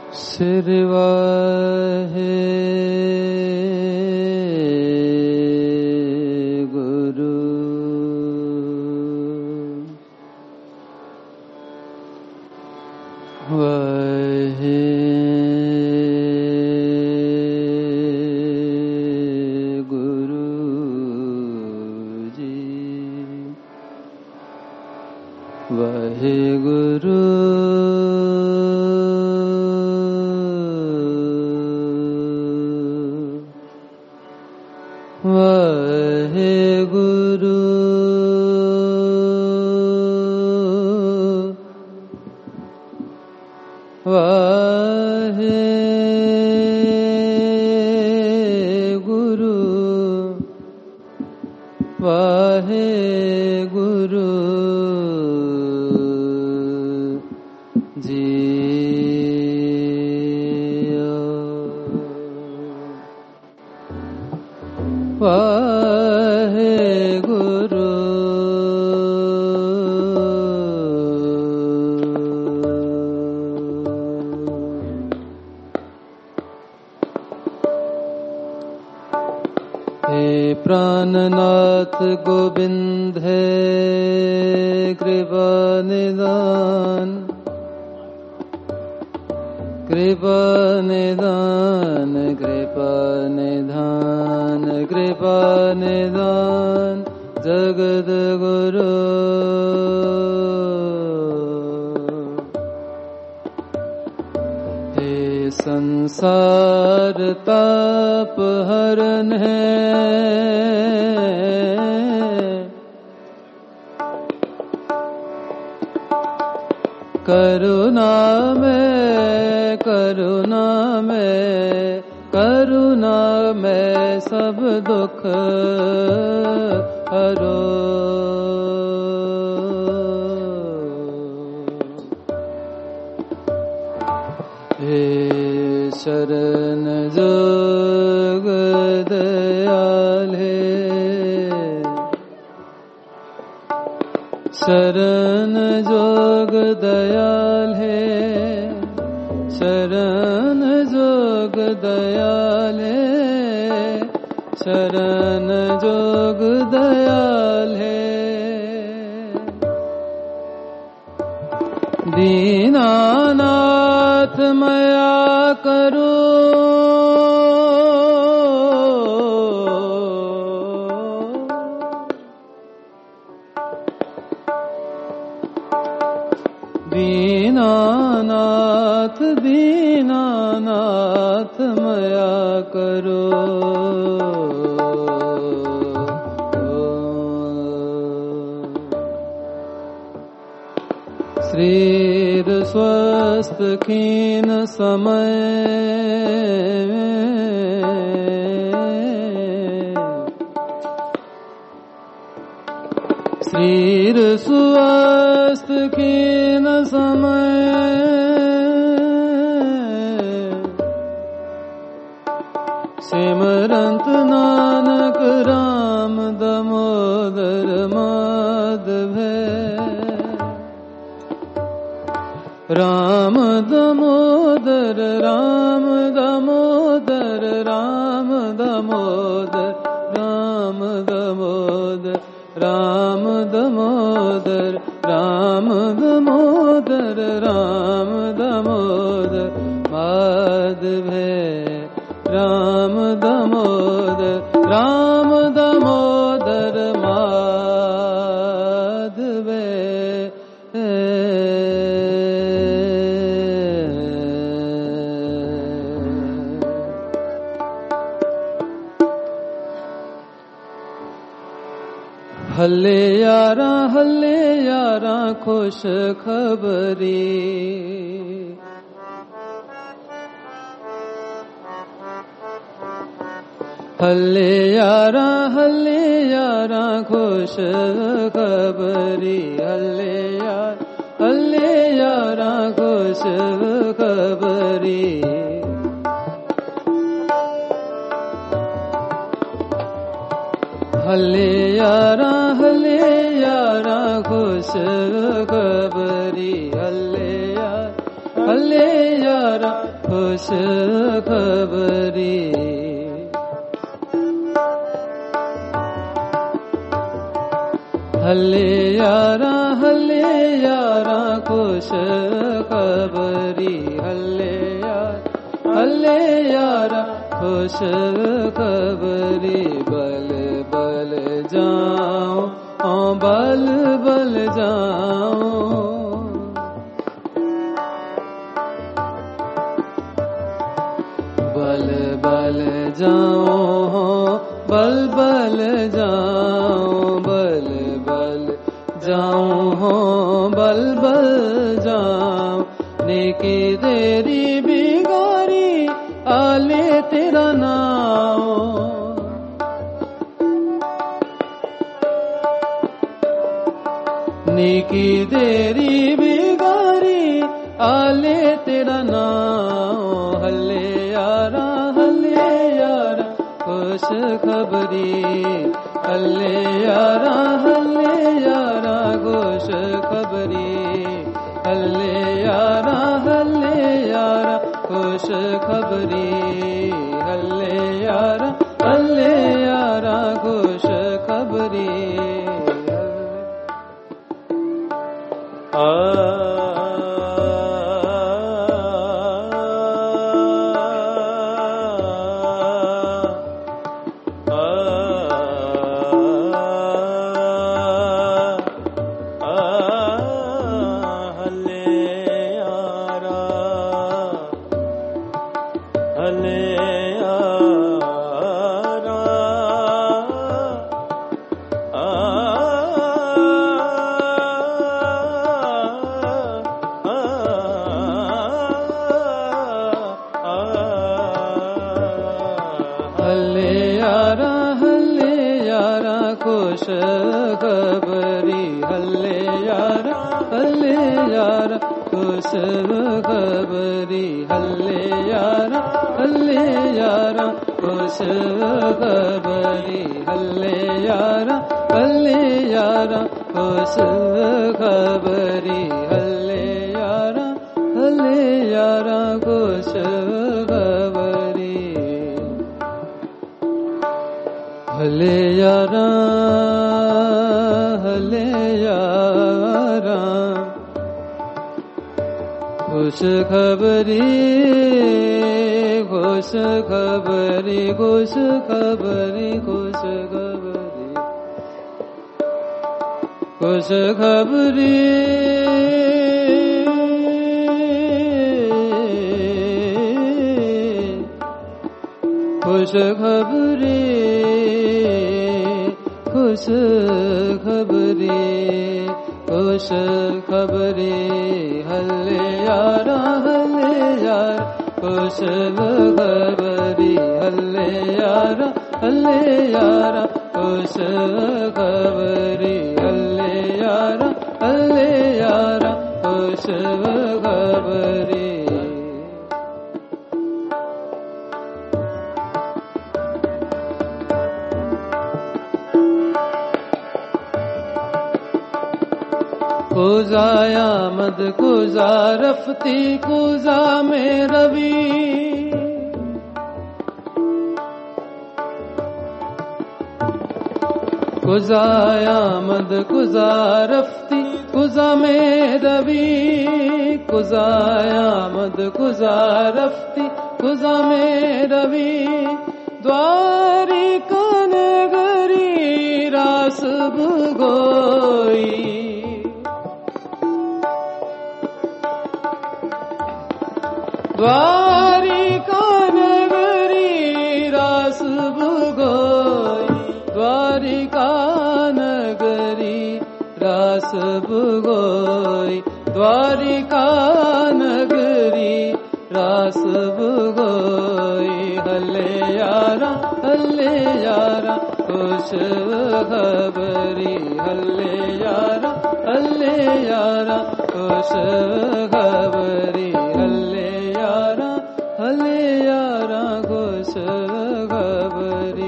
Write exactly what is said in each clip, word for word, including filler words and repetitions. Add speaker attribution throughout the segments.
Speaker 1: सिरवाहे गुरु वाहे गुरु जी वाहे गुरु वाहे गुरु वाहे गुरु वाहे गुरु जी वाहे गुरु हे प्राणनाथ गोविंद है कृपा निदान कृपा निदान कृपा निधान कृपा निदान जगद गुरु हे संसार ताप हरन है करुणा में करुणा में करुणा में सब दुख हरो हे शरण जोग दयाल है शरण जोग दयाल है शरण जोग दयाल है शरण जोग दयाल है दीनानाथ मया करो दीनानाथ दीनानाथ मया करो शरीर स्वस्थ खीन समय शरीर स्वस्थ खीन समय सिमरंत नानक राम दामोदर माधव राम दामोदर राम दामोदर राम दामोदर राम दामोदर राम दामोदर राम दामोदर राम दामोदर माधव राम दामोदर राम दामोदर माधव हल्ले यारा हल्ले यारा खुश खबरी हल्ले यारा हल्ले यारा खुश खबरी हल्ले यार हल्ले यारा खुश खबरी हल्ले यारा हल्ले यारा खुश खबरी हल्ले यार हल्ले यारा खुश खबरी हल्ले यारा हल्ले यारा खुश खबरी हल्ले यार हल्ले यारा खुश खबरी बल बल जाओ ओ बल बल जाओ बल बल जाओ बल बल जाओ बल बल जाओ हो बल बल जाओ नेकी तेरी बिगारी आले तेरा नाम नेकी तेरी बिगारी आले तेरा नाम हल्ले यारा हल्ले यारा खुश खबरी हल्ले यारा हल्ले यारा खुश खबरी हल्ले यारा हल्ले यारा खुश खबरी हल्ले यारा हल्ले यारा खुश खबरी आ खुश खबरी हल्ले यारा हल्ले यारा खुश खबरी हल्ले यारा हल्ले यारा खुश खबरी हल्ले यारा हल्ले यारा खुश खबरी हल्ले यारा हल्ले यारा खुश खबरी हल्ले यारा हल्ले यारा खुश खबरी खुश खबरी खुश खबरी खुश खबरी खुश खबरी खुश खबरी खुश खबरी खुश खबरी हल्ले यारा हल्ले यार खुश खबरी हल्ले यारा हल्ले यारा खुश खबरी हल्ले यारा हल्ले यारा खुश खबरी कुजाया मद कुजा रफ्ती कुजा में रवि कुजाया मद कुजा रफ्ती कुजा में रवि कुजाया मद कुजा रफ्ती कुजा में रवि द्वारिका नगरी रास भुगोई द्वारिका नगरी रास भुगोई द्वारिका नगरी रास भुगोई द्वारिका नगरी रास भुगोई हल्ले यारा हल्ले यारा खुश खबरी हल्ले यारा हल्ले यारा खुश खबरी हल्ले यारा हल्ले यारा खुश खबरी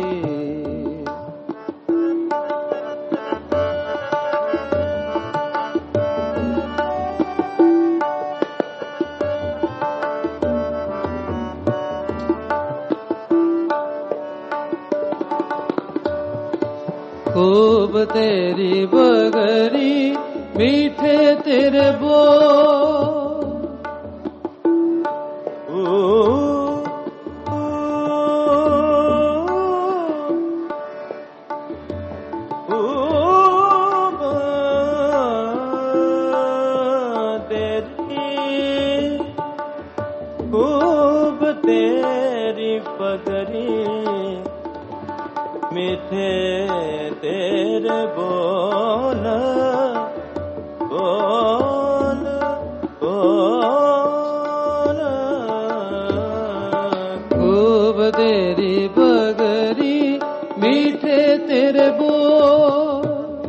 Speaker 1: खूब तेरी बगरी मीठे तेरे बोल।
Speaker 2: खूब तेरी पगरी मीठे तेरे बोल बोल बोल।
Speaker 1: खूब तेरी पगरी मीठे तेरे बोल।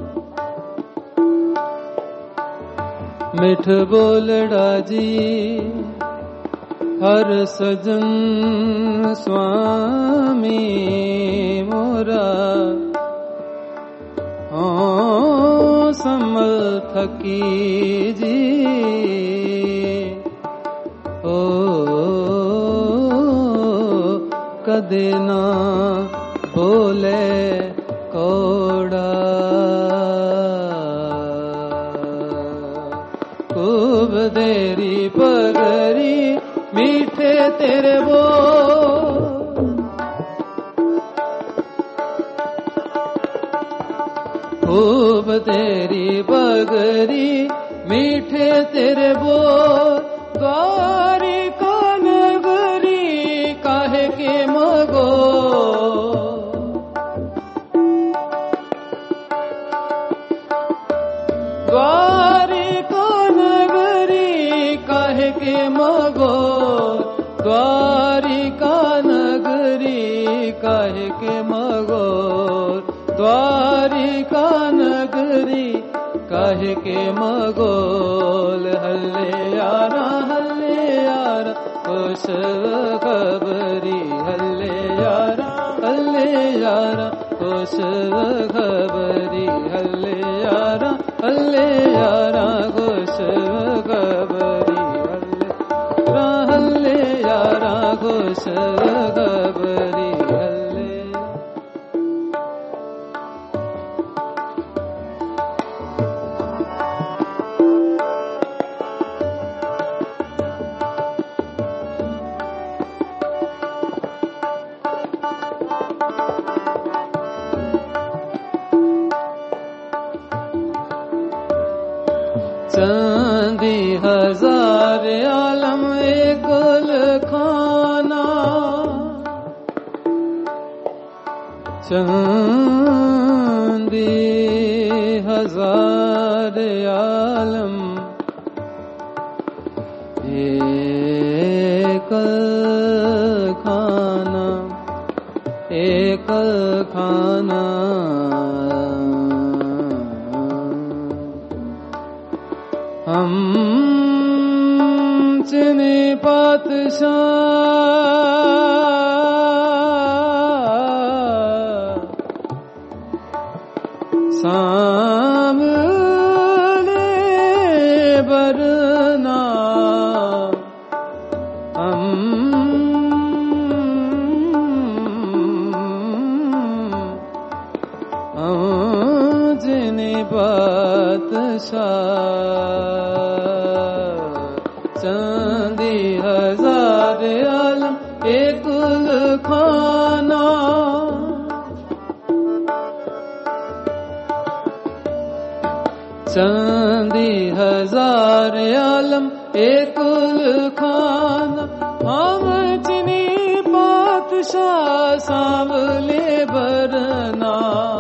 Speaker 1: मिठ बोलड़ा जी हर सजन स्वामी मोरा हो समल थकी जी। ओ कदे ना बोले कोड़ा। खूब तेरी पगरी मीठे तेरे बोल। खूब तेरी बगरी मीठे तेरे बोल। द्वारिका नगरी काहे के मगो। द्वारिका नगरी काहे के मगो। द्वारिका नगरी काहे के मगो। द्वारिका नगरी काहे के मगोल। हल्ले यारा हल्ले यारा खुश खबरी। हल्ले यारा हल्ले यारा खुश खबरी। हल्ले यारा हल्ले यारा खुश खबरी। हल्ले यारा खुश खबरी। हल्ले चांदी हजार आलम एक खाना। चांदी हजार आलम एक खाना। एक खाना हम चने पातशाह सामने बरना। हम चने पातशाह चांदी हजार आलम एक खाना। चांदी हजार आलम एक खाना। हम चनी पातशाह सांवले बरना।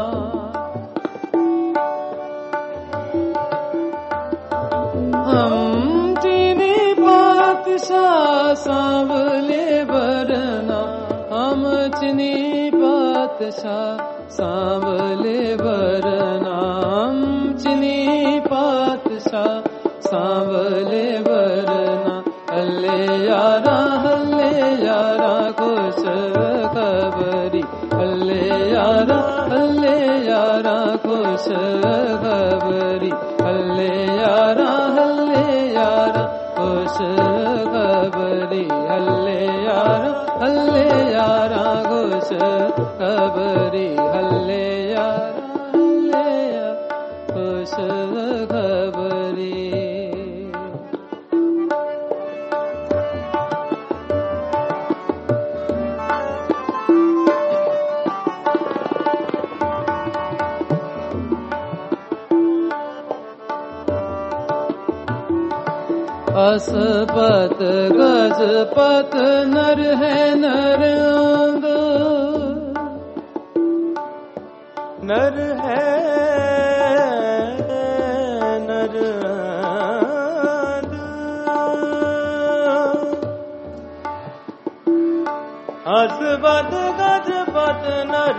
Speaker 1: हम चनी पातशाह सांवले बरना। हम चनी पातशाह सांवले बरना। हम चनी पातशाह सांवले बरना। हल्ले यारा हल्ले यारा खुश खबरी। हल्ले यारा हल्ले यारा खुश खबरी। हल्ले यारा हल्ले यारा खुश खबरी। हल्ले यारा हल्ले यारा खुश खबरी। हल्ले यारा असपत गजपत नर है नरंग
Speaker 2: नर है नर असपत गजपत नर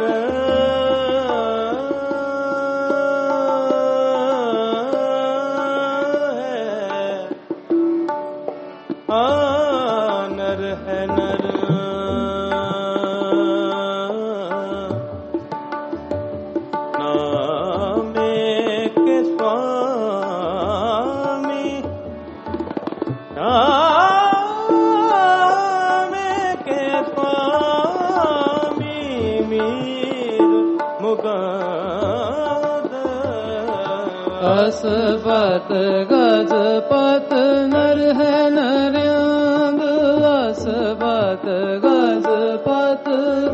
Speaker 1: असपत गजपत नर है नरंग असपत गजपत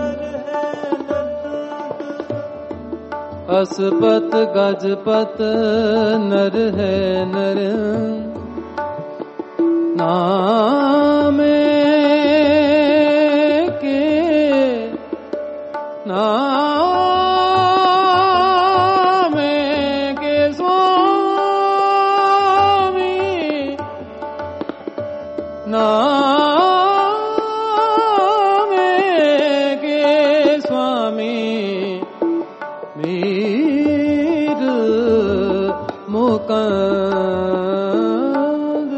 Speaker 1: असपत गजपत नर है नरंग नामे के नाम नामे के स्वामी मीर मुकंद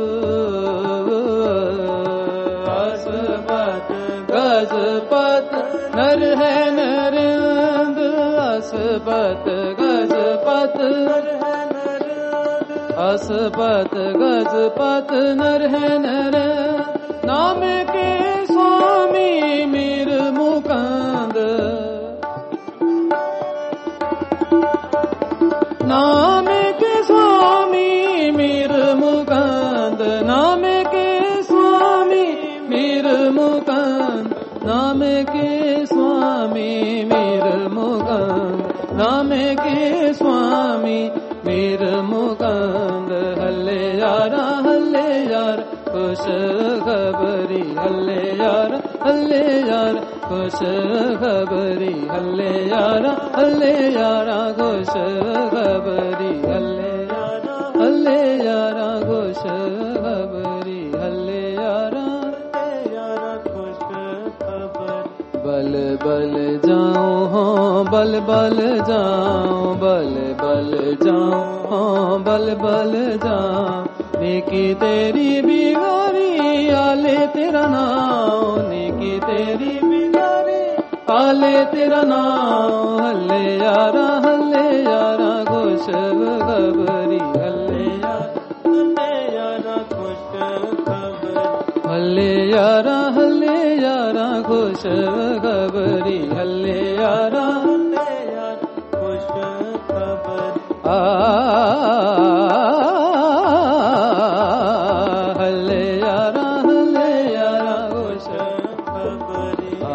Speaker 1: असपत गजपत नर है नरंग असपत गजपत असपत गजपत नर है नर नाम के स्वामी मीर मुकंद नाम के स्वामी मीर मुकंद नाम के स्वामी मीर मुकंद नाम के स्वामी मीर मुकंद नाम के स्वामी मीर मुकंद हल्ले यारा हल्ले यार खुश खबरी हल्ले यारा हल्ले यार खुश खबरी हल्ले यारा हल्ले यारा खुश खबरी हल्ले यारा हल्ले यारा खुश खबरी हल्ले यारा यारा खुश खबर बल बल जाऊं हाँ बल बल जाऊं बल बल जाऊं हाँ बल बल जाऊं नेकी तेरी बिगारी आले तेरा नाम नेकी तेरी बिगारी आले तेरा नाम हल्ले यारा हल्ले यारा खुश खबरी हल्ले यारा खुश खबर हल्ले यारा हल्ले यारा खुश खबरी हल्ले यारा खुश खबर आ हल्ले यारा हल्ले यारा खुश खबरी आ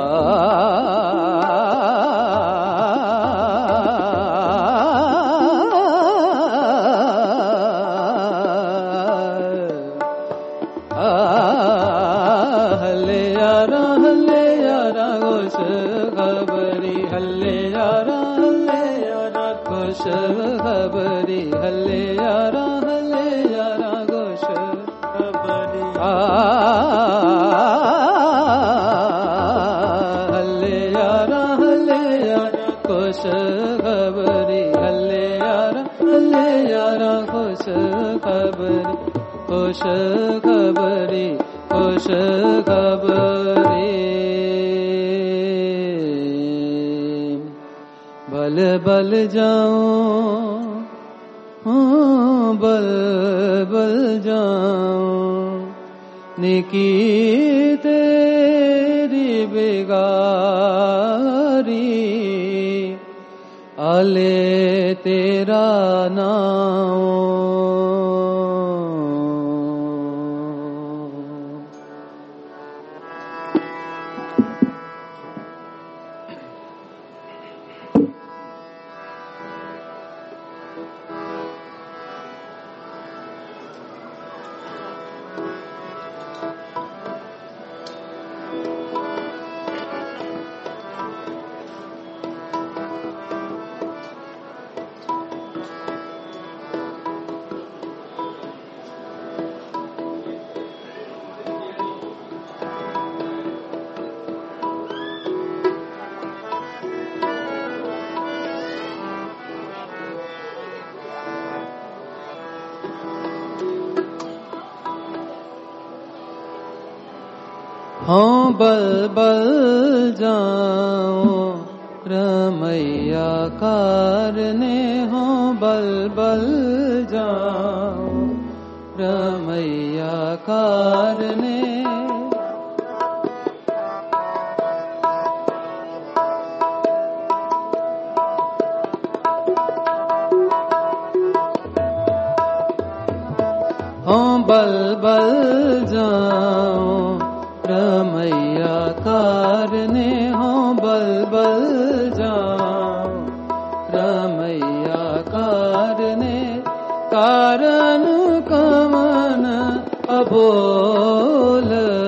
Speaker 1: हल्ले यारा हल्ले यारा खुश खबरी हल्ले यारा हल्ले यारा खुश खबरी हल्ले यारा हल्ले यारा खुश खबरी आ हल्ले यारा हल्ले यारा खुश खबरी हल्ले यारा हल्ले यारा खुश खबरी खुश खबरी खुश खबरी बल बल जाऊं हाँ बल बल जाऊं निकी तेरी बिगारी आले तेरा नाम हाँ बल बल जाओ रमैया कारने, हाँ बल बल जाओ रमैया कारने। हाँ बल बल जाओ रमैया कारने, हाँ बल बल जाओ रमैया कारने। कारण कमन अबोल,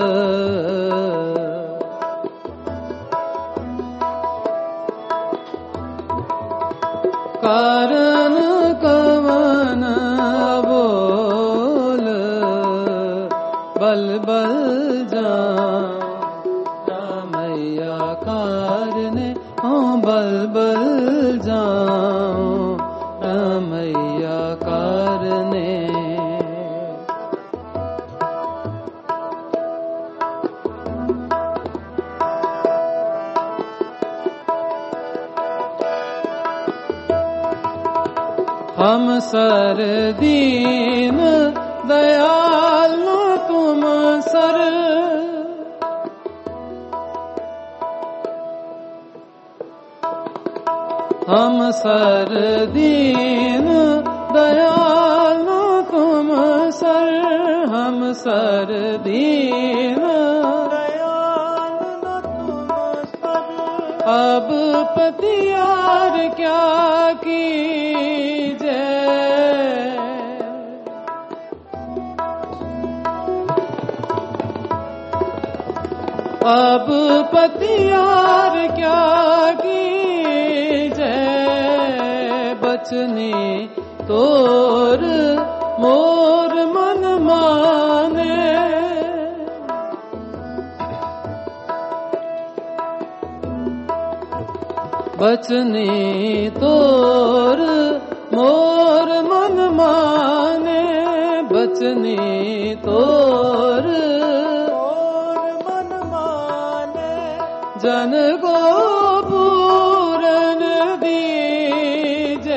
Speaker 1: कारण कमन अबोल, बल बल जाओ रमैया कारने, हाँ बल बल जाओ रमैया कारने। हम सर दीन दयाल तुम सर, हम सर दीन दयाल तुम सर, हम सर दीन दयाल तुम सर। अब पतियार क्या कीजे, अब पतियार क्या कीजे, बचनी तोर मोर मन माने। बचनी तोर मोर मन माने, बचनी तोर जन को पूरन दीजे,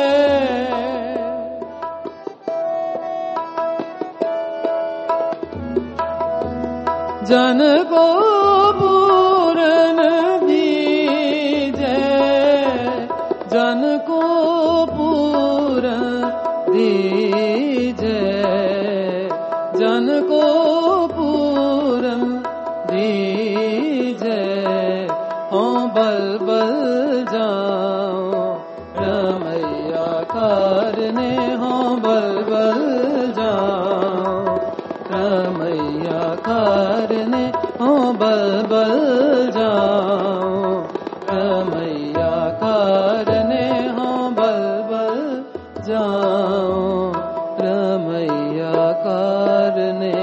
Speaker 1: जन को पूरन दीजे, जन को पूरन दीजे, जन को पूरन दीजे। हाँ बल बल जाओ रमैया कारने, हाँ बल बल जाओ रमैया कारने, हाँ बल बल जाओ रमैया कारने, हाँ बल बल जाओ रमैया कारने।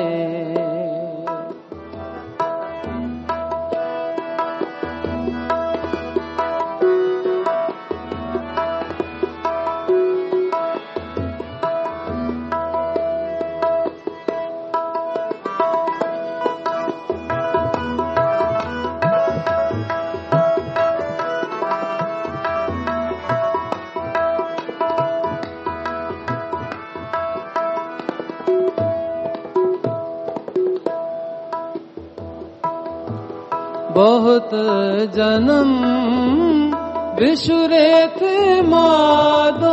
Speaker 1: बहुत जन्म बिछुरे थे मादो,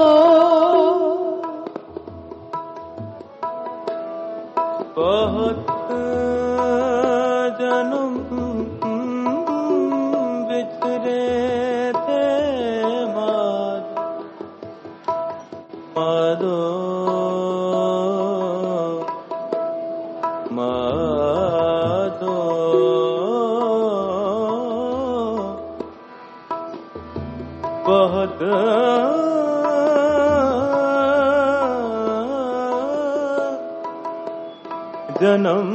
Speaker 2: बहुत जन्म बिछुरे थे मादो, मादो बहुत जन्म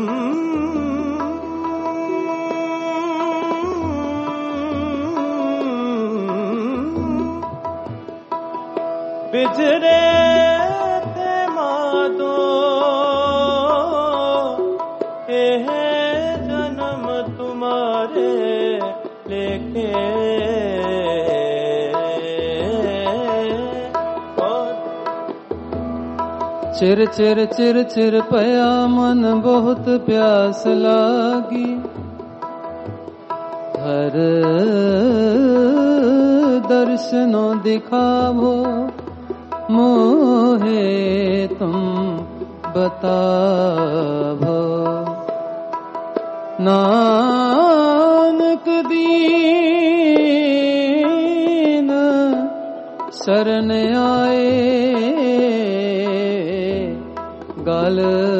Speaker 2: बिछड़े थे मादो, ये जन्म
Speaker 1: चिर चिर चिर चिर पया मन बहुत प्यास लागी, हर दर्शनो दिखावो मोहे तुम बतावो। नानक दीन शरण आए, गल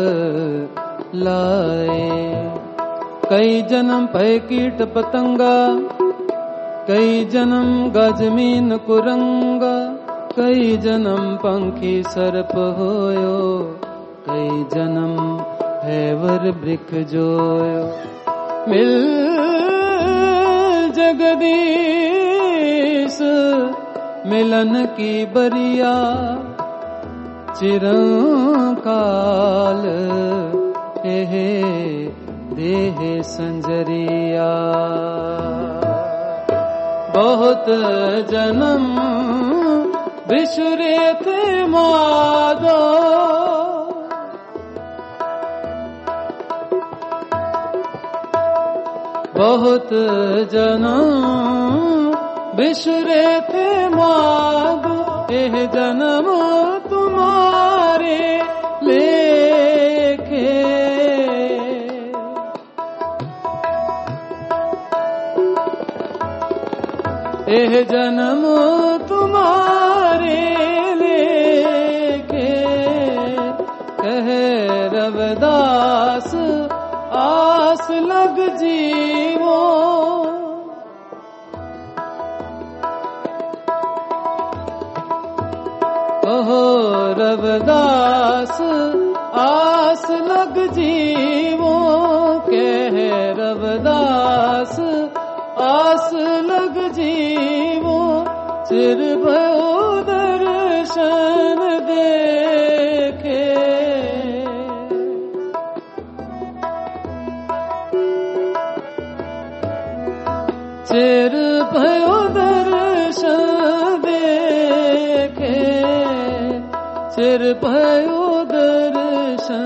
Speaker 1: लाए। कई जन्म पय कीट पतंगा, कई जन्म गजमीन कुरंगा, कई जन्म पंखी सर्प होयो, कई जन्म हैवर वृख जोयो। मिल जगदीश मिलन की बरिया, चिरकाल हे देह संजरिया। बहुत जन्म बिछुरे थे माधो, बहुत जन्म बिछुरे थे माधो, एह जन्म तुम्हारे लेखे। एह जन्म तुम्हारे लेखे, कहे रविदास आस लग जीवो। ओहो रविदास आस लग जीवो, कहे रविदास आस लग जीवो। चिर भयो दर्शन देखे, चिर भयो दर्शन देखे, चिर भयो दर्शन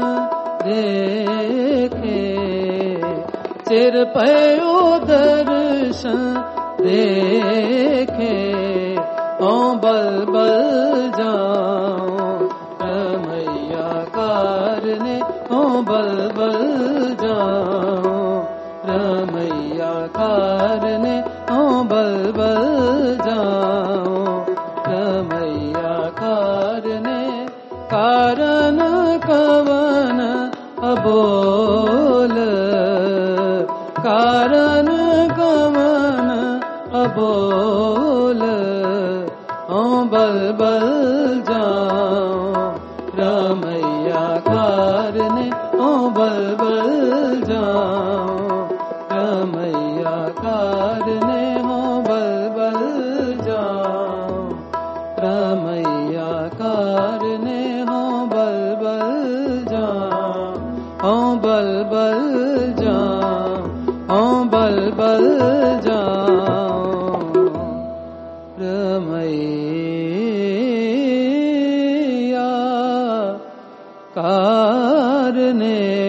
Speaker 1: देखे, चिर भयो दर्शन देखे। ओ बल बल जाऊं रमैया कारने, ओ बल बल जाऊं रमैया कारने, ओ बल बल जाऊं रमैया कारने। कारण कवन अबोल, कारण कवन अबोल, ओ बल बल जाऊं रमैया कारने, ओ बल बल जाऊं रमैया कारने, हो बल बल जाऊं रमैया कारने, हो बल बल जाऊं, हो बल बल जाऊं, हो बल बल जाऊं रमैया कारने।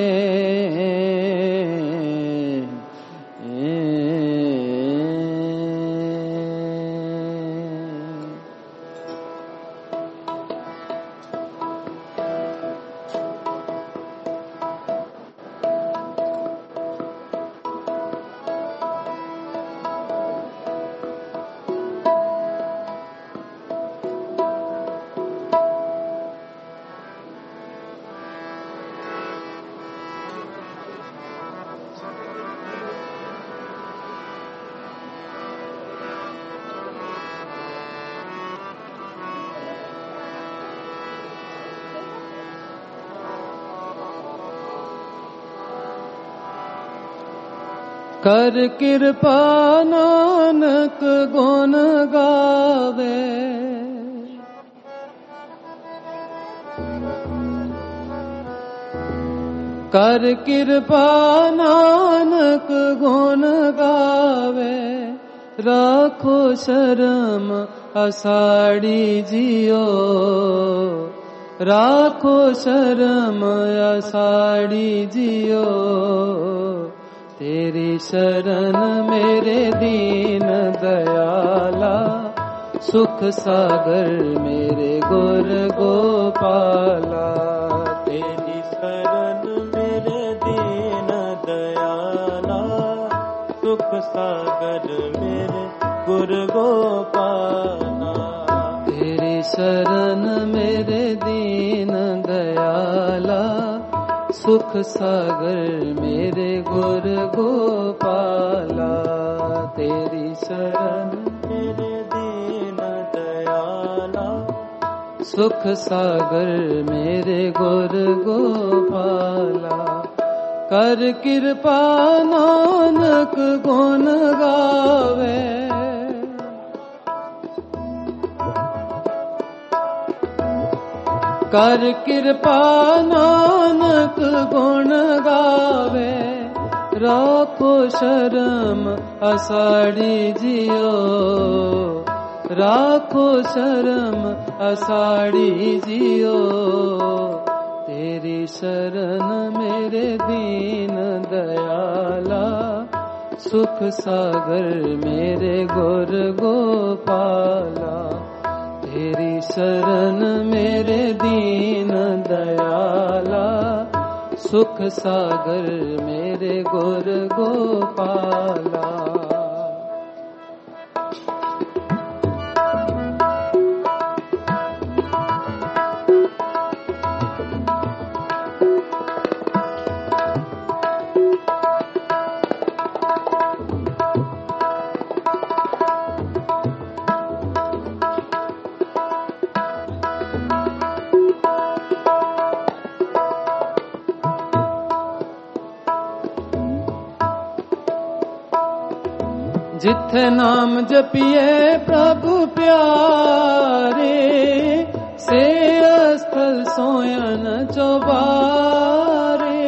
Speaker 1: कर कृपा नानक गुण गावे, कर कृपा नानक गुण गावे। राखो शर्म असाड़ी जियो, राखो शर्म आषाढ़ी जियो, तेरी शरण मेरे दीन दयाला, सुख सागर मेरे गुर गोपाला।
Speaker 2: तेरी शरण मेरे दीन दयाला, सुख सागर मेरे गुर गोपाला।
Speaker 1: तेरी शरण मेरे दीन दयाला, सुख सागर मेरे गुर गोपाला। तेरी शरण
Speaker 2: मेरे दीन दयाला,
Speaker 1: सुख सागर मेरे गुर गोपाला। कर कृपा नानक गुण गावे, कर कृपा नानक गुण गावे। राखो शर्म आषाढ़ी जियो, राखो शर्म आषाढ़ी जियो, तेरी शरण मेरे दीन दयाला, सुख सागर मेरे गुर गोपाला। तेरी शरण मेरे दीन दयाला, सुख सागर मेरे गुर गोपाला। जिथे नाम जपिए प्रभु प्यारे, से स्थल सोयन चौबारे।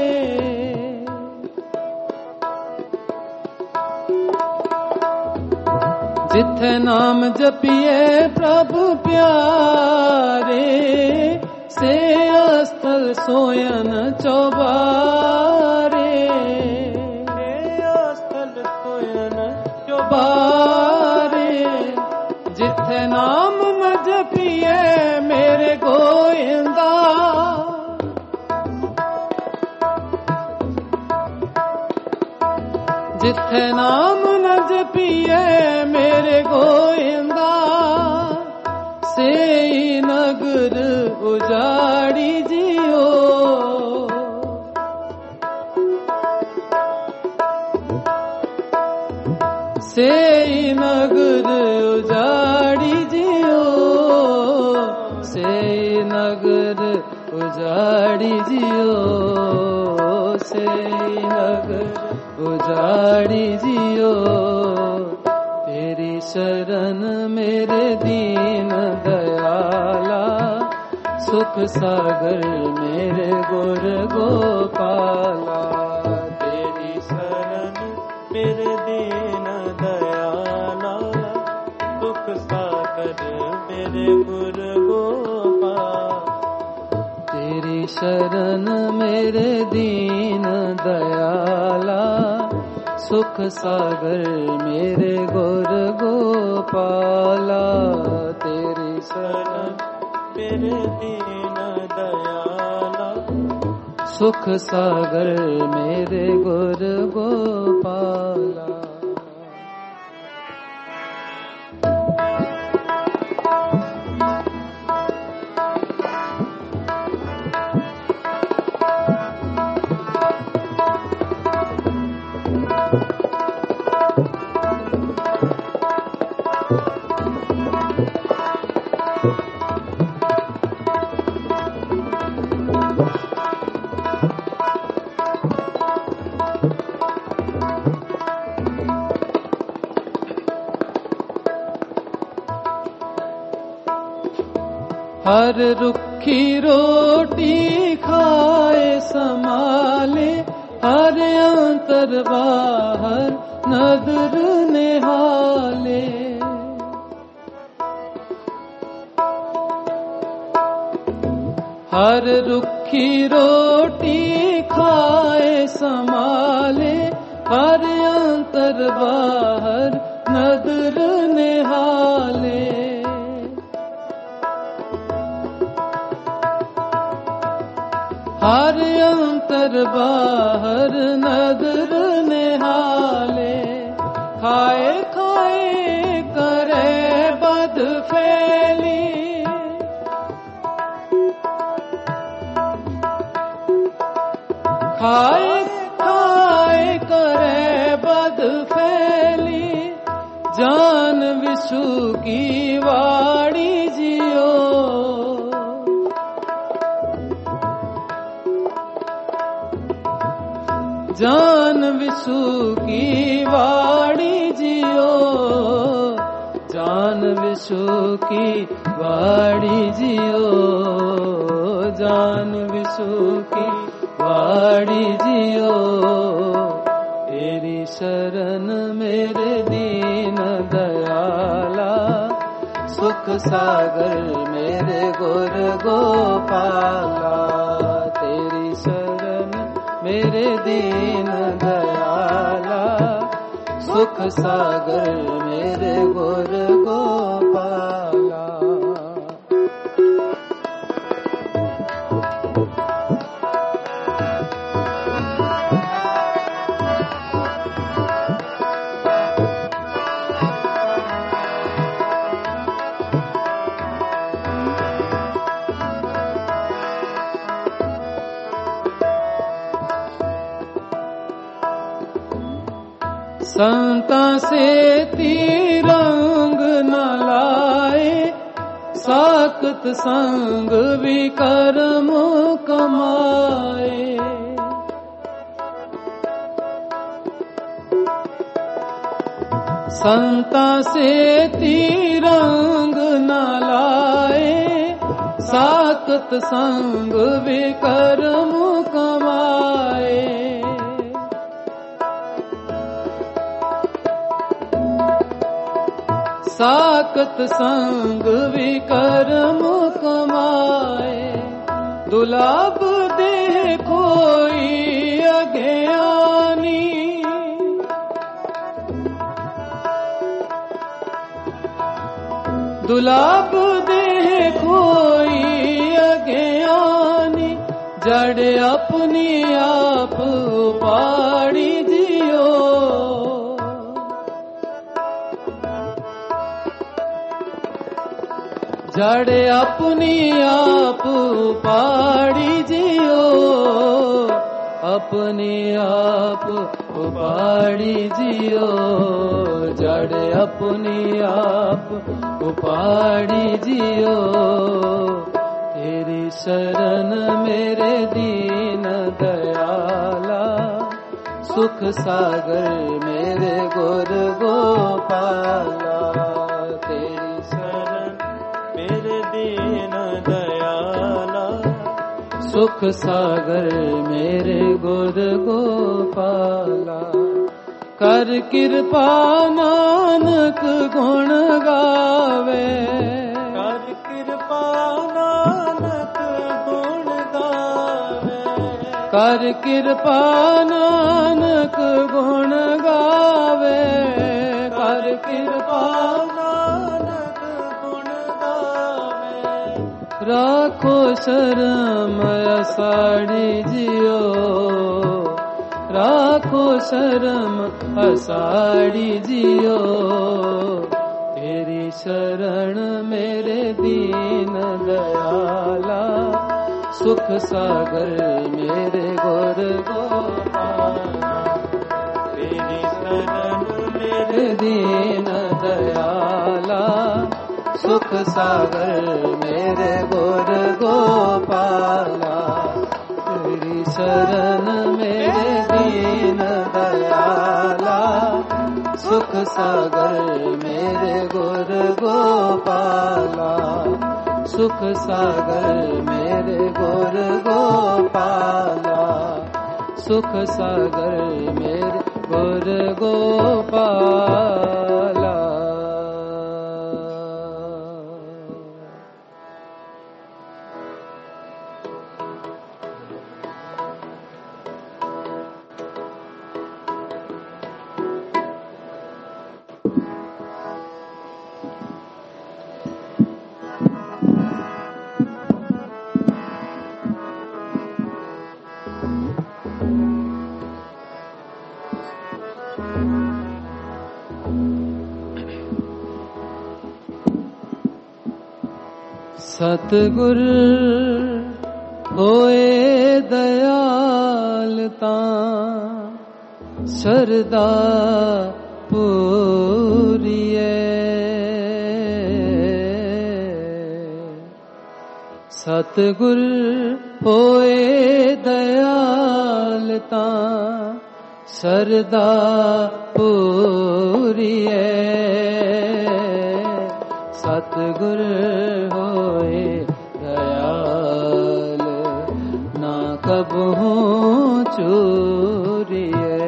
Speaker 1: जिथे नाम जपिए प्रभु प्यारे, से स्थल सोयन चौबारे। बारे जिथे नाम न जपिए मेरे गोविंदा, जिथे नाम न जपिए मेरे गोविंदा, से नगर उजाड़ी जियो। से नगर उजाड़ी जियो, से नगर उजाड़ी जियो, से नगर उजाड़ी जियो। तेरी शरण मेरे दीन दयाला, सुख सागर मेरे गुर गोपाला।
Speaker 2: तेरी शरण मेरे दीन दयाला, सुख सागर मेरे गुर गोपाल।
Speaker 1: तेरी शरण मेरे दीन दयाला, सुख सागर मेरे गुर गोपाला। तेरी शरण
Speaker 2: मेरे दीन दयाला,
Speaker 1: सुख सागर मेरे गुर गोपाला। हर रुखी रोटी खाए संभाले, हर अंतर बाहर नदर निहाले। हर रुखी रोटी खाए संभाले, हर अंतर बाहर नदर निहाले। हर अंतर बाहर नदर निहाले, खाए खाए करे बद फैली। खाए खाए करे बद फैली, जान विशु की वाड़ी जियो। जान विशु की वाड़ी जियो, जान विशु की वाड़ी जियो, जान विशु की वाड़ी जियो। तेरी शरण मेरे दीन दयाला, सुख सागर मेरे गुर गोपाला। तेरी शरण मेरे दीन दयाला, सुख सागर मेरे गुर गोपाला। संता से तिरंग न लाए, साकत संग विकर्म कमाए। संता से तिरंग न लाए, साकत संग विकर्म कमाए। साकत संग विकर्म कमाए, दुलाब दे कोई अज्ञानी। दुलाब दे कोई अज्ञानी, जड़ अपनी आप पाड़ी जियो। जड़ अपनी आप पाड़ी जियो, अपनी आप पाड़ी जियो। जड़ अपनी आप पाड़ी जियो। तेरी शरण मेरे दीन दयाला, सुख सागर मेरे गुर गोपाला। तेरी
Speaker 2: मेरे दीन दयाला,
Speaker 1: सुख सागर मेरे गुर गोपाला। कर कृपा नानक गुण गावे,
Speaker 2: कर कृपा नानक गुण गावे।
Speaker 1: कर कृपा नानक गुण गावे, कर कृपा
Speaker 2: नानक गुण गावे।
Speaker 1: राखो शरम असाड़ी जियो, राखो शरम असाड़ी जियो। तेरी शरण मेरे दीन दयाला, सुख सागर मेरे गुर गोपाला।
Speaker 2: तेरी शरण
Speaker 1: मेरे दीन दयाला, सुख सागर मेरे गुर गोपाला। तेरी शरण मेरे दीन दयाला, सुख सागर मेरे गुर गोपाला। सुख सागर मेरे गुर गोपाला, सुख सागर मेरे गुर गोपाला। ਸਤਿਗੁਰ ਹੋਏ ਦਇਆਲ ਤਾਂ ਸਰਦਾ ਪੂਰੀਏ। ਸਤਿਗੁਰ ਹੋਏ ਦਇਆਲ ਤਾਂ ਸਰਦਾ ਪੂਰੀਏ। ਸਤਿਗੁਰ ਹੋਏ ਦਇਆਲ ਨਾ ਕਬਹੂ ਚੂਰੀਏ।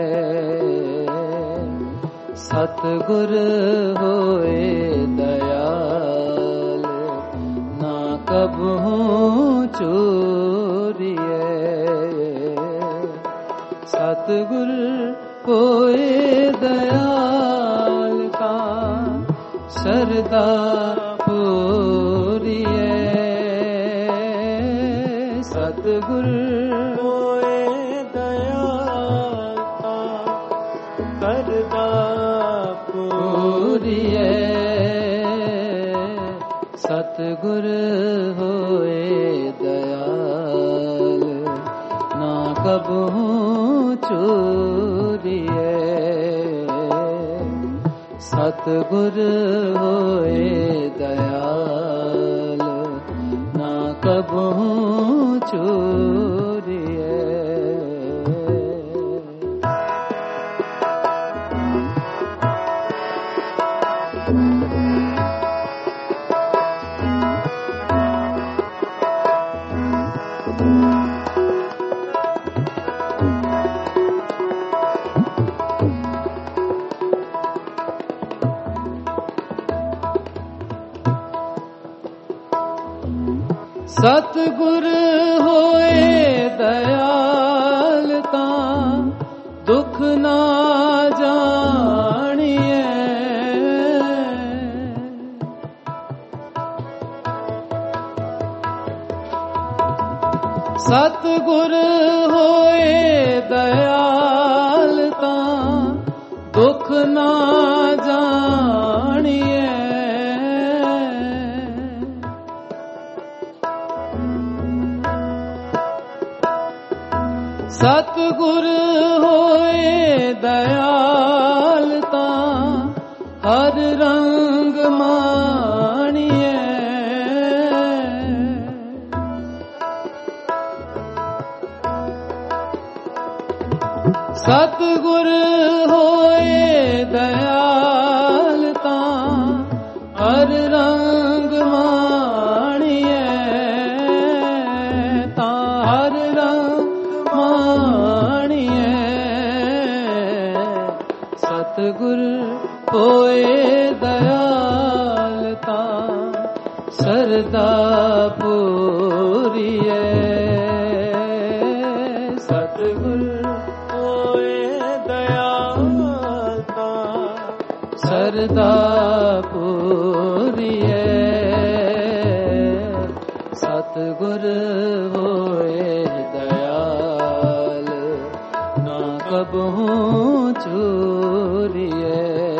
Speaker 1: ਸਤਿਗੁਰ ਹੋਏ ਦਇਆਲ ਨਾ ਕਬਹੂ ਚੂਰੀਏ। ਸਤਿਗੁਰ ਹੋਏ ਦਇਆਲ ਤਾਂ ਸਰਦਾ ਪੂਰੀਏ। ਸਤਿਗੁਰ
Speaker 2: ਹੋਏ ਦਇਆਲ ਤਾਂ ਸਰਦਾ
Speaker 1: ਪੂਰੀਏ। ਸਤਿਗੁਰ ਹੋਏ ਦਇਆਲ ਨਾ ਕਬਹੂ ਚੂਰੀਏ। ਸਤਿਗੁਰ ਹੋਏ ਦਇਆਲ ਨਾ ਕਬਹੂ ਚੂਰੀਏ। ਸਤਿਗੁਰ ਹੋਏ ਦਇਆਲ ਤਾਂ ਦੁੱਖ ਨਾ ਜਾਣੀਏ। ਸਤਿਗੁਰ ਹੋਏ ਦਇਆਲ ਤਾਂ ਦੁੱਖ ਨਾ ਜਾਣੀਏ। ਸਤਿਗੁਰ ਹੋਏ ਦਇਆਲ ਤਾਂ ਹਰ ਰੰਗ ਮਾਣੀਏ। ਸਤਿਗੁਰ ਹੋਏ ਦਇਆਲ ਤਾਂ ਹਰ ਰੰਗ ਮਾਣੀਏ। ਤਾਂ ਹਰ ਰੰਗ ਮਾਣੀਏ। ਸਤਿਗੁਰ ਹੋਏ ਦਇਆਲ ਤਾਂ ਸਰਦਾ ਪੂਰੀਏ। ਸਤਿਗੁਰ
Speaker 2: ਹੋਏ ਦਇਆਲ ਤਾਂ
Speaker 1: ਸਰਦਾ ਪੂਰੀਏ। ਸਤਿਗੁਰ ਹੋਏ ਦਇਆਲ ਨਾ ਕਬਹੂ ਚੂਰੀਏ।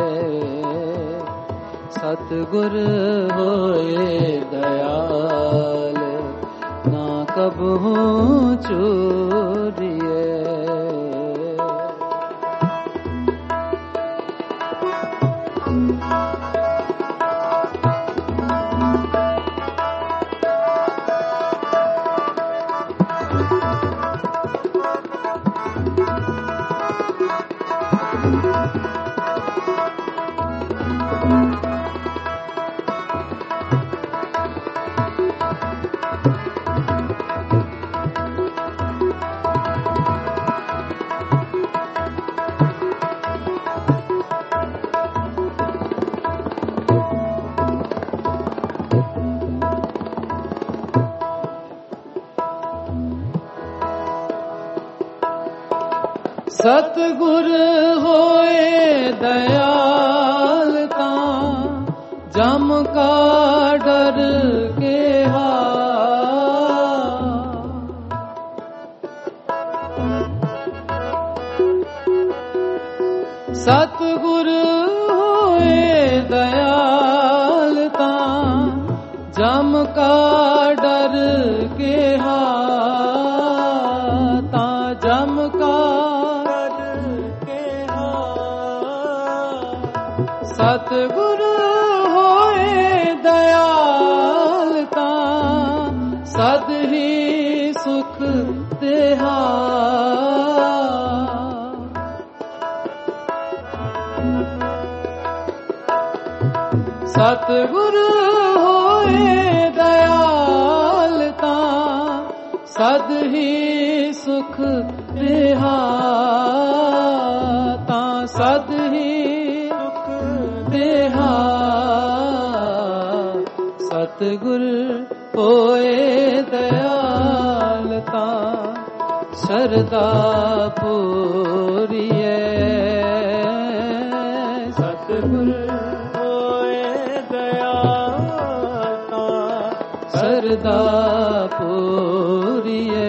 Speaker 1: ਸਤਿਗੁਰ ਹੋਏ ਦਇਆਲ ਨਾ ਕਬਹੂ ਚੂਰੀਏ। ਸਤਿਗੁਰ ਹੋਏ ਦਇਆਲ ਤਾਂ ਜਮ ਕਾ ਡਰ ਕੇਹਾ। ਸਤਿਗੁਰ ਹੋਏ ਦਇਆਲ ਤਾਂ ਜਮ का डर के हाता जम का
Speaker 2: डर के हाथ
Speaker 1: सतगुरु होए दयालता सद ही सुख देहा सतगुरु होए दयालता सद ही सुख देहा ता सद ही
Speaker 2: सुख
Speaker 1: देहा सतगुरु होए दयालता शरदा पूरिए सतगुरु शरदा पूरिए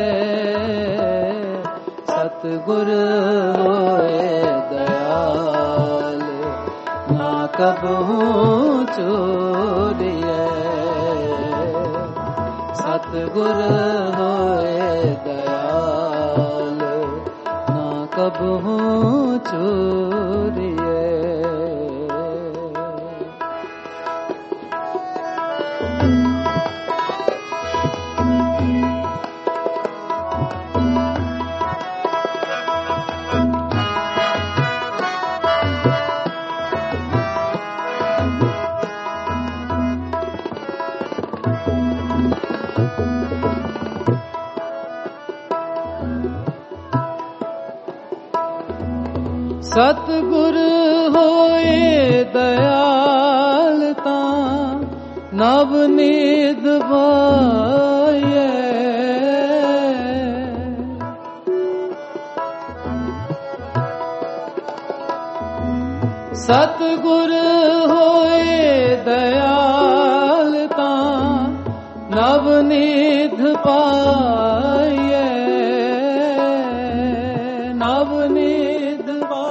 Speaker 1: सतगुरु होए दयाल ना कबहूँ चोरिए सतगुरु होए दयाल ना कबहूँ चोरिए सतगुरु होए दयालता नवनीत भाये सतगुरु होए दयालता नवनीत पाये नवनीत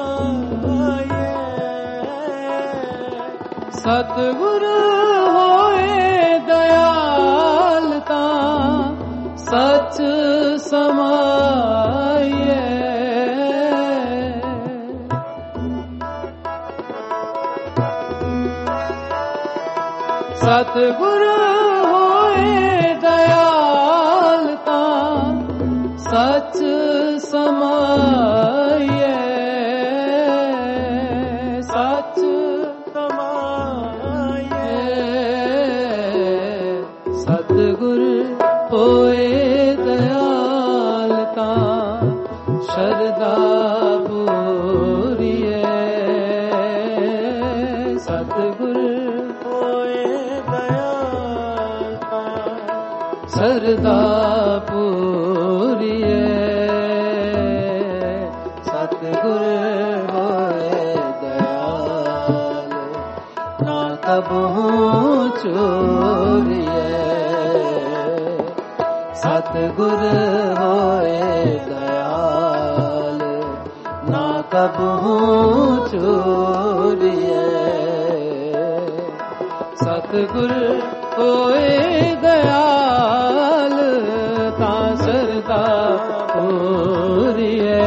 Speaker 1: सतगुरु होए दयालता सच समाये सतगुरु होए दयालता सच समाये सच सतगुरु होए दयालता शरदा पूरिए सतगुरु
Speaker 2: होए दयालता
Speaker 1: शरदा पूरिए सतगुरु होए दयाल ना कबहूँ चोरिए सतगुरु होए दयाल ना कबहूँ चोरिए सतगुरु होए दयाल ता शरदा पूरिए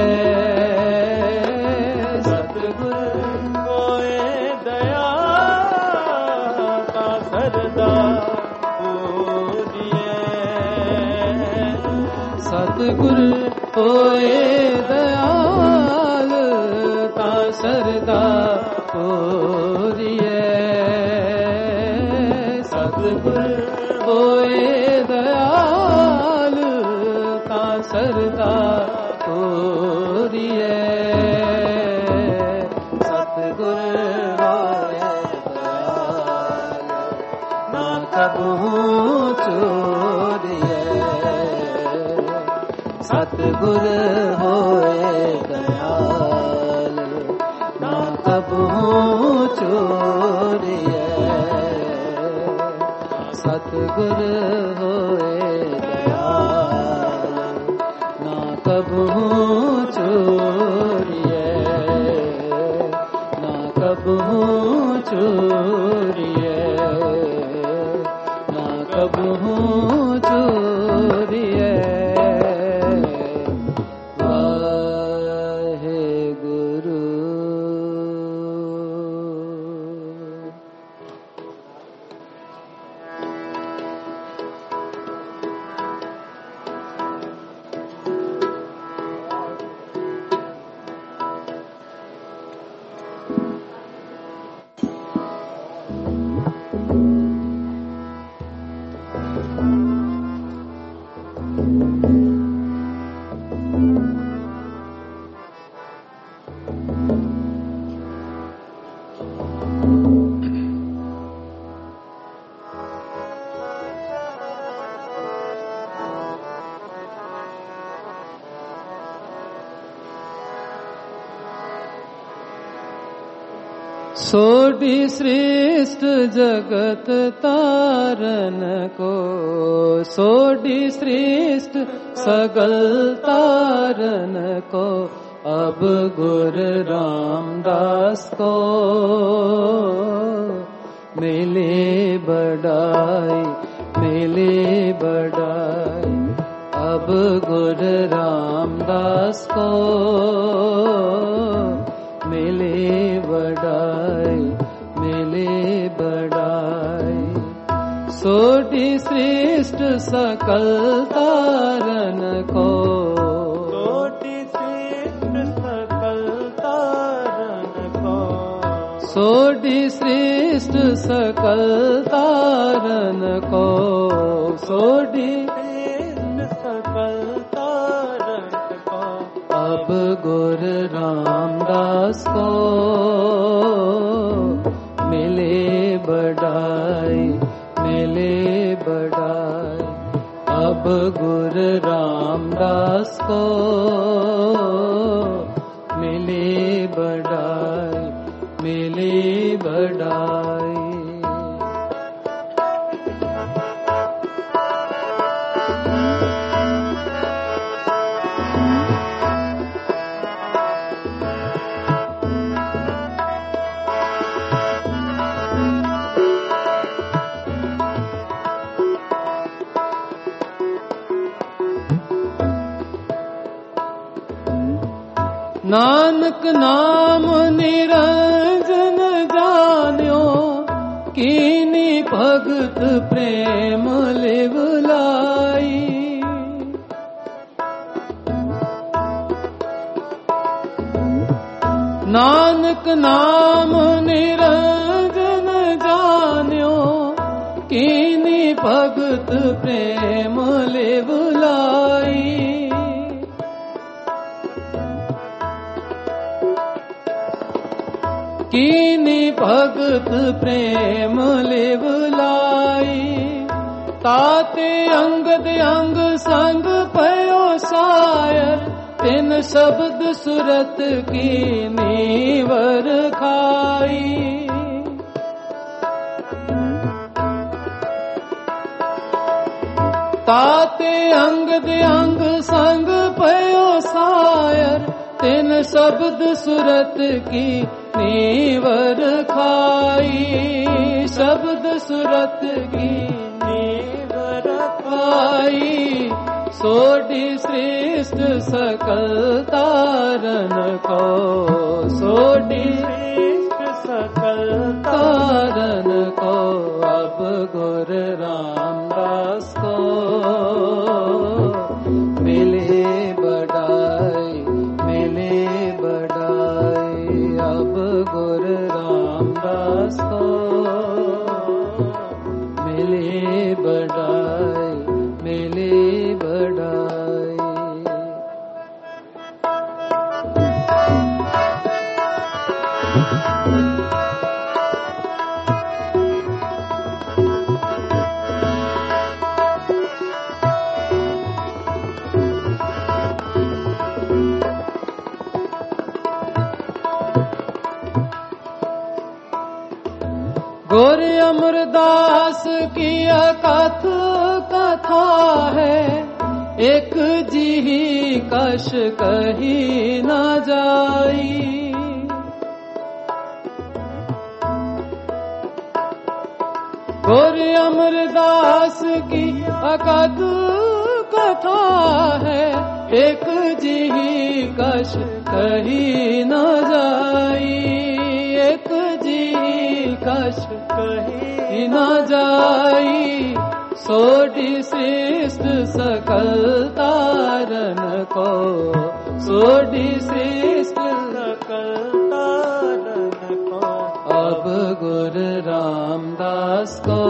Speaker 1: सतगुरु
Speaker 2: होए दयाल ता शरदा
Speaker 1: सतगुरु होए दयाल ता शरदा पूरिए सतगुरु होए दयाल ता शरदा पूरिए सतगुरु होए दयाल ना कबहूँ चोरिए सतगुरु होए दयाल ना कबहूँ चोरिए सतगुरु होए दयाल ना कबहूँ चोरिए ना कबहूँ चोरिए ना सोडी श्रेष्ठ जगत तारन को, सोडी श्रेष्ठ सगल तारन को, अब गुरु रामदास को मिले बड़ाई, मिले बड़ाई। अब गुरु रामदास को मिले बड़ाई, मिले बड़ाई। सोडी श्रेष्ठ सकल तारन को,
Speaker 2: सोडी श्रेष्ठ सकल तारन को,
Speaker 1: सोडी श्रेष्ठ सकल तारन को, सोडी
Speaker 2: श्रेष्ठ सकल तारन को,
Speaker 1: अब गुरु रामदास को मिले बड़ाई, मिले बड़ाई। अब गुरु रामदास को मिले बड़ाई, मिले बड़ाई। नानक नाम निरंजन जान्यो, कीनी भगत प्रेम लिवलाई। नानक नाम निरंजन जान्यो, कीनी भगत प्रेम लिवलाई। कीनी भगत प्रेम लिवलाई। ताते अंगद अंग संग पयो शायर, तिन शब्द सुरत की नीवर खाई। ताते अंगद अंग संग पयो शायर, तिन शब्द सुरत की नीवर खाई। शब्द सुरत की नीवर खाई। सोडी श्रेष्ठ सकल तारन को, सोडी
Speaker 2: श्रेष्ठ सकल
Speaker 1: तारन को, अब गुरु रामदास को मिले बड़ाई, मिले बड़ाई। अब गुरु रामदास को मिले बड़ाई, मिले बड़ाई। गोरे अमरदास की अकथ कथा है, एक जी कश कही न जाई। गोरे अमरदास की अकथ कथा है, एक जी कश कही न जाई। एक जी कश कही न जाई। सोडी श्रेष्ठ सकल तारन को, सोडी श्रेष्ठ
Speaker 2: सकल तारन को,
Speaker 1: अब गुरु रामदास को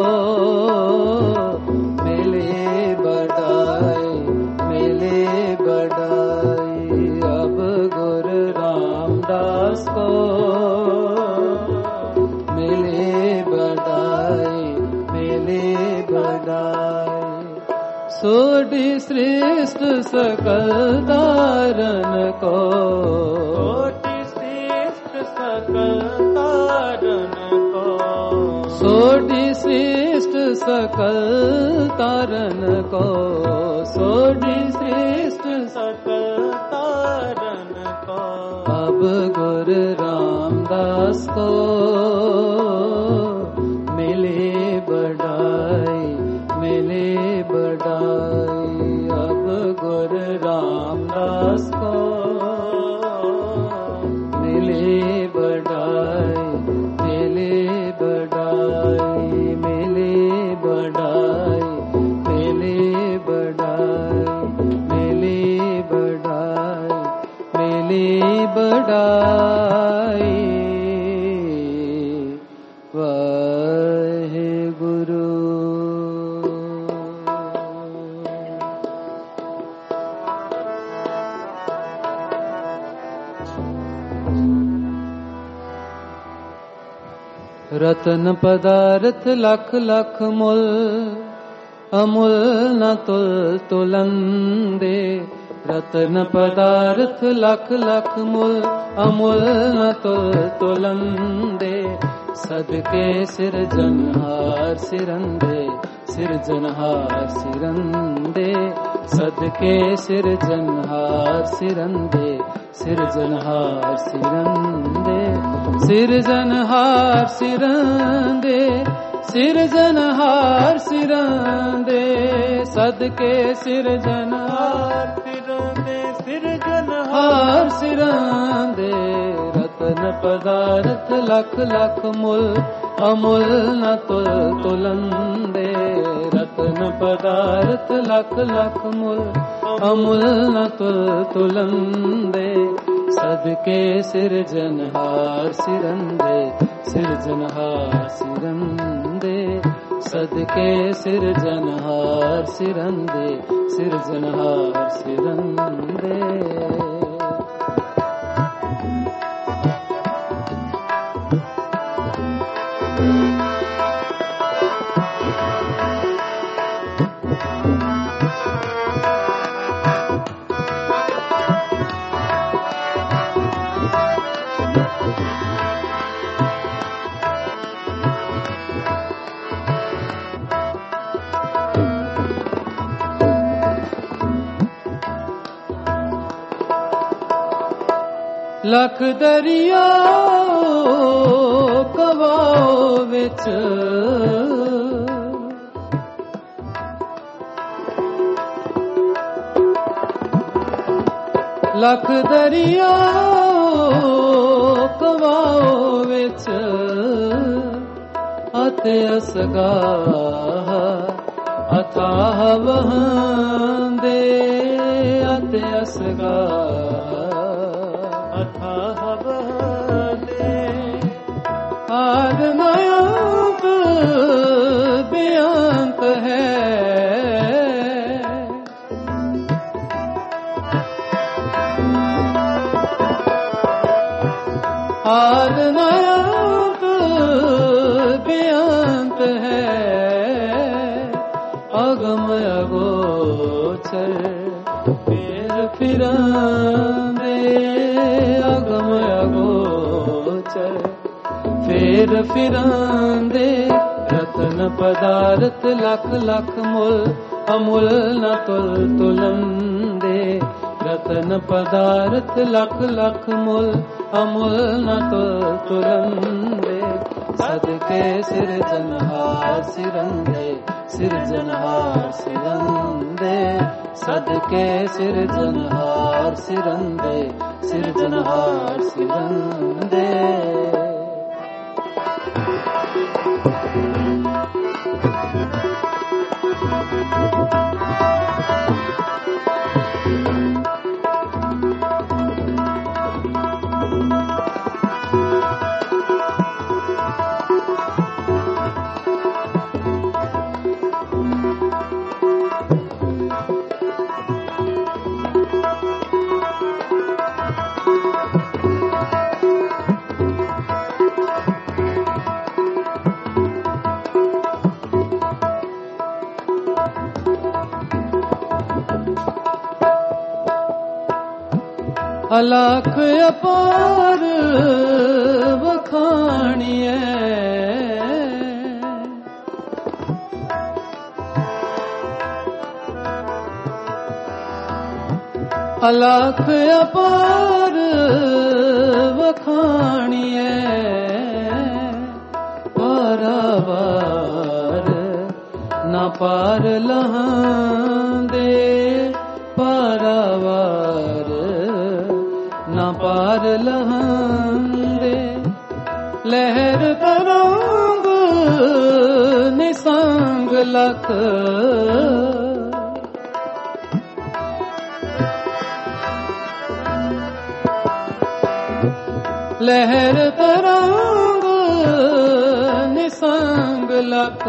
Speaker 1: मिले बड़ाई, मिले बड़ाई। अब गुरु रामदास को मिले बड़ाई, मिले बड़ाई। सोडी श्रेष्ठ सकल तारन को,
Speaker 2: सोडी श्रेष्ठ सकल तारन
Speaker 1: सोढ़ी श्रेष्ठ सकल तारन को, सोढ़ी श्रेष्ठ
Speaker 2: सकल तारन को।
Speaker 1: अब गुरु रामदास को मिले बढ़ाई, मिले बढ़ाई। अब गुरु रामदास को मिले बढ़ाई, मिले बढ़ाई, मिले बढ़ाई, मिले बढ़ाई, मिले बढ़ाई, मिले बढ़ाई। वाहे गुरु। रतन पदार्थ लख लख मुल, अमुल न तुल तुलंदे। रतन पदार्थ लख लख मुल, अमुल न तुल तुलंदे। सदके सिरजनहार सिरंदे, सिरजनहार सिरंदे। सदके सिरजनहार सिरंदे, सिरजनहार सिरंदे। सिरजनहार सिरंदे, सिरजनहार सिरंदे। सदके सिरजनहार
Speaker 2: सिरंदे, सिरजनहार
Speaker 1: हार सिरंदे। रतन पदार्थ लख लख मुल, अमुल न तुल तुलंदे। रतन पदार्थ लख लख मुल, अमुल न तुल तुलंदे। सदके सिरजनहार सिरंदे, सिरजनहार सिरंदे। सदके सिरजनहार सिरंदे, सिरजनहार सिरंदे। लख दरिया कवाओ विच, लख दरिया कवाओ विच। अते असगाह अथाह वहंदे। अते असगाह
Speaker 2: अथाह बहदे।
Speaker 1: आद नयंत बेअंत है। आद नयंत बेअंत है। अगम अगोचर फिर फिरंदे। अगम अगोचर फिर फिरंदे। रतन पदार्थ लख लख मुल, अमुल न तुल तुलंदे। रतन पदार्थ लख लख मुल, अमुल न तुल तुलंदे। सदके सिरजनहार सिरंदे, सिरजनहार सिरंदे। सदके सिरजनहार सिरंदे, सिरजनहार सिरंदे। अलख अपार वखाणिए। ਅਲਖ ਅਪਾਰ ਵਖਾਣੀਐ ਪਾਰਾਵਾਰ ਨਾ ਪਾਰ ਲਹਾਂਦੇ ਪਾਰਾਵਾਰ ਨਾ ਪਾਰ ਲਹਾਂਦੇ ਲਹਿਰ ਤਰੰਗ ਨਿਸੰਗ ਲਖ ਲਹਿਰ ਤਰੰਗ ਨਿਸੰਗ ਲਖ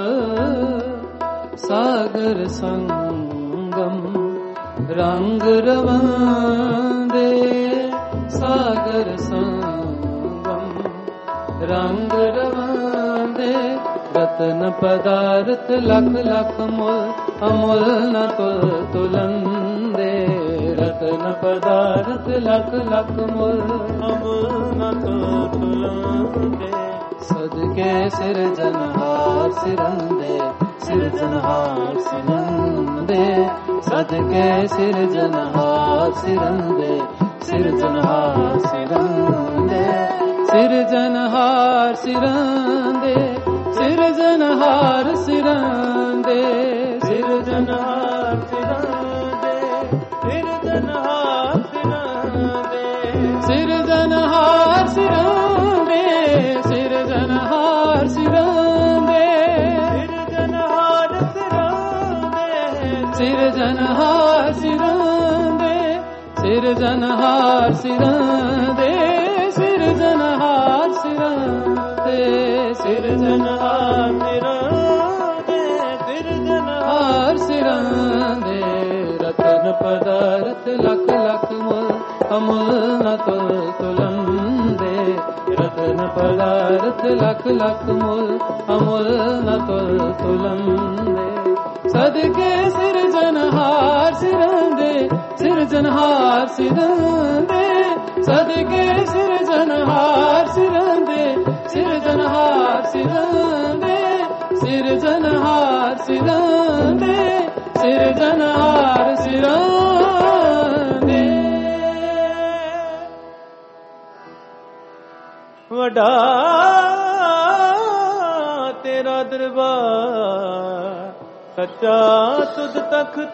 Speaker 1: ਸਾਗਰ ਸੰਗਮ ਰੰਗ ਰਵਾਂਦੇ ਸਾਗਰ ਸੰਗਮ ਰੰਗ ਰਵਾਂਦੇ ਰਤਨ ਪਦਾਰਥ ਲਖ ਲਖ ਮੁਲ ਅਮੁਲ ਨ ਤੁਲ ਤੁਲੰਦੇ ਰਤਨ ਪਦਾਰਥ ਲਖ ਲਖ ਮੁਲ
Speaker 2: ਅਮੁਲ ਨ ਤੁਲ ਤੁਲੰਦੇ
Speaker 1: ਸਦਕੇ ਸਿਰਜਨਹਾਰ ਸਿਰੰਦੇ ਸਿਰਜਨਹਾਰ ਸਿਰੰਦੇ ਸਦਕੇ ਸਿਰਜਨਹਾਰ ਸਿਰੰਦੇ ਸਿਰਜਨਹਾਰ ਸਿਰੰਦੇ ਸਿਰਜਨਹਾਰ ਸਿਰੰਦੇ ਸਿਰਜਨਹਾਰ ਸਿਰੰਦੇ ਸਿਰਜਨਹਾਰ ਸਿਰੰਦੇ ਸਿਰਜਨਹਾਰ ਸਿਰੰਦੇ ਸਿਰਜਨਹਾਰ ਸਿਰੰਦੇ ਸਿਰਜਨਹਾਰ ਸਿਰੰਦੇ ਸਿਰਜਨਹਾਰ ਸਿਰੰਦੇ ਸਿਰਜਨਹਾਰ ਸਿਰੰਦੇ ਸਿਰਜਨਹਾਰ ਸਿਰੰਦੇ ਸਿਰਜਨਹਾਰ ਸਿਰੰਦੇ ਸਿਰਜਨਹਾਰ ਸਿਰੰਦੇ ਰਤਨ ਪਦਾਰਥ ਲਖ ਲਖ ਮੁਲ ਅਮੁਲ ਨ ਤੁਲ ਤੁਲੰਦੇ ਰਤਨ ਪਦਾਰਥ ਲਖ ਲਖ ਮੁਲ ਅਮੁਲ ਨ ਤੁਲ ਤੁਲੰਦੇ ਸਦਕੇ ਸਿਰਜਨਹਾਰ ਸਿਰੰਦੇ ਸਿਰਜਨਹਾਰ ਸਿਰੰਦੇ ਸਦਕੇ ਸਿਰਜਨਹਾਰ ਸਿਰੰਦੇ ਸਿਰਜਨਹਾਰ ਸਿਰੰਦੇ ਸਿਰਜਨਹਾਰ ਸਿਰੰਦੇ ਸਿਰਜਨਹਾਰ ਸਿਰੰਦੇ
Speaker 2: ਵੱਡਾ ਤੇਰਾ ਦਰਬਾਰ ਸੱਚਾ ਤੁਧ ਤਖਤ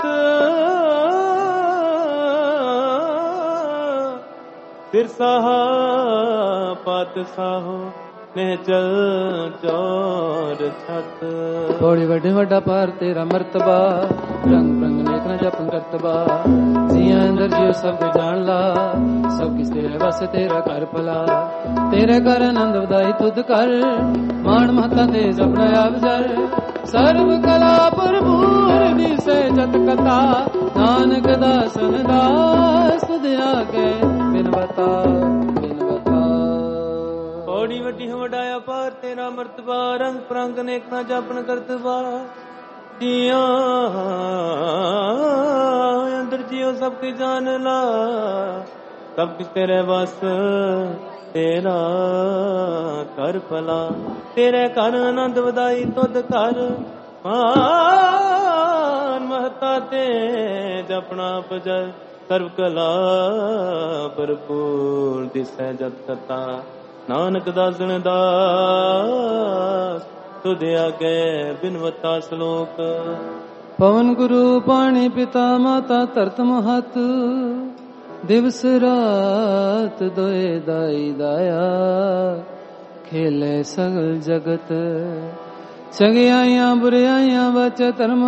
Speaker 2: ਸਿਰਸਾਹਾ ਪਾਤਸ਼ਾਹੋ ਨਿਹਚਲ ਚੌਰ ਛਤ
Speaker 1: ਥੋੜੀ ਵੱਡੇ ਵੱਡਾ ਪਾਰ ਤੇਰਾ ਮਰਤਬਾ ਰੰਗ ਰੰਗ ਨੇਕ ਨ ਜਪਨ ਕਰਤਬਾ ਜੀਆਂ ਅੰਦਰ ਜਿਉ ਸਭ ਜਾਣ ਲਾ ਸਭ ਕਿਸ ਤੇਰੇ ਵਸ ਤੇਰਾ ਘਰ ਭਲਾ ਤੇਰੇ ਘਰ ਆਨੰਦ ਵਧਾਈ ਤੁਧ ਕਰ ਮਾਣ ਮਹਤਾ ਤੇ ਜਪਣਾ ਆਪ ਜਰ ਸਰਬ ਕਲਾ ਭਰਪੂਰ ਦਿਸੈ ਜਤ ਕਥਾ ਨਾਨਕ ਦਾਸਨ ਦਾਸ ਤੁਧ ਆਗੇ ਬਿਨ ਬਤਾ ਬਿਨ ਬਤਾ
Speaker 2: ਥੋੜੀ ਵੱਡੀ ਵਡਾਇਆ ਪਾਰ ਤੇਰਾ ਮਰਤਬਾ ਰੰਗ ਪ੍ਰੰਗ ਨੇਕ ਨਾ ਜਾਪਨ ਕਰਤਬਾ ਜੀਆਂ ਅੰਦਰ ਜਿਉ ਸਭ ਕੀ ਜਾਣ ਲਾ ਸਭ ਕਿਸ ਤੇਰੇ ਵਸ ਤੇਰਾ ਕਰ ਭਲਾ ਤੇਰੇ ਘਰ ਆਨੰਦ ਵਧਾਈ ਤੁਧ ਕਰ ਮਾਨ ਮਹਤਾ ਤੇ ਜਪਣਾ ਪਜਰ ਸਰਬ ਕਲਾ ਭਰਪੂਰ ਦਿਸੈ ਜਤ ਕਥਾ ਨਾਨਕ ਦਾਸਨ ਦਾਸ ਤੁਧ ਆਗੇ ਬਿਨਵਤਾ ਸ਼ਲੋਕ
Speaker 1: ਪਵਨ ਗੁਰੂ ਪਾਣੀ ਪਿਤਾ ਮਾਤਾ ਧਰਤ ਮਹਤ ਦਿਵਸ ਰਾਤ ਦੋਏ ਦਾਈ ਦਾਇਆ ਖੇਲੇ ਸਗਲ ਜਗਤ ਚੰਗਿਆਈਆਂ ਬੁਰਿਆਈਆਂ ਬਚ ਧਰਮ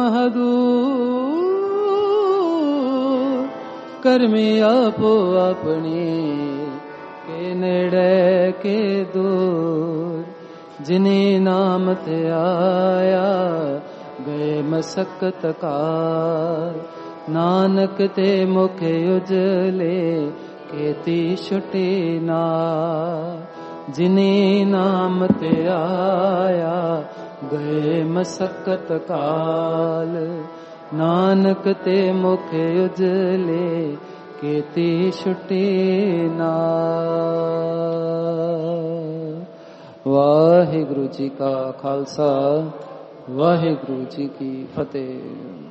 Speaker 1: ਹਦੂਰ ਕਰਮੀ ਆਪੋ ਆਪਣੀ ਕੇ ਨੇੜੇ ਕੇ ਦੂਰ ਜਿਨੇ ਨਾਮ ਤੇ ਆਇਆ ਗਏ ਮਸਕਤ ਕਾਰ ਨਾਨਕ ਤੇ ਮੁਖ ਉਜਲੇ ਕੀਤੀ ਛੁਟੀ ਨਾ ਜਿਨੇ ਨਾਮ ਤੇ ਆਇਆ ਗਏ ਮਸਕਤ ਕਾਲ ਨਾਨਕ ਤੇ ਮੁਖ ਉਜਲੇ ਕੀਤੀ ਛੁਟੀ ਨਾ। ਵਾਹਿਗੁਰੂ ਜੀ ਕਾ ਖਾਲਸਾ ਵਾਹਿਗੁਰੂ ਜੀ ਕੀ ਫਤਿਹ।